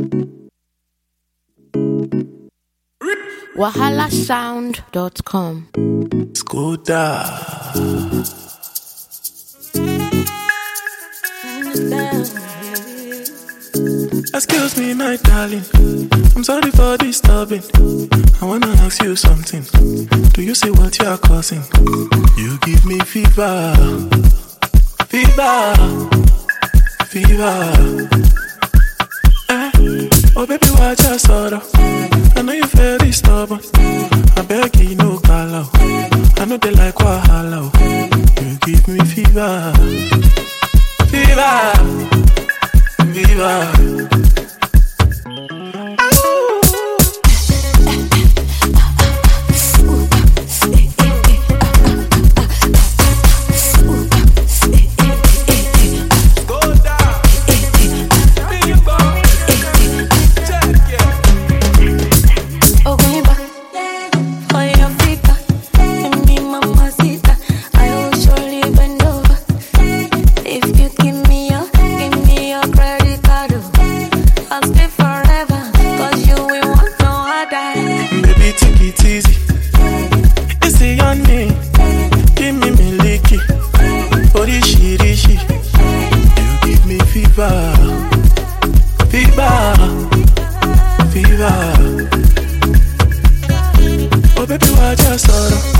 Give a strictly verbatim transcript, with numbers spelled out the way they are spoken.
wahala sound dot com. Skoda. Excuse me, my darling. I'm sorry for disturbing. I wanna ask you something. Do you see what you are causing? You give me fever, fever, fever. Eh? Oh baby, watch your sorrow. I know you very stubborn. I beg you, no call out. I know they like wahala. You give me fever, fever, fever. Oh baby, watch your sorrow.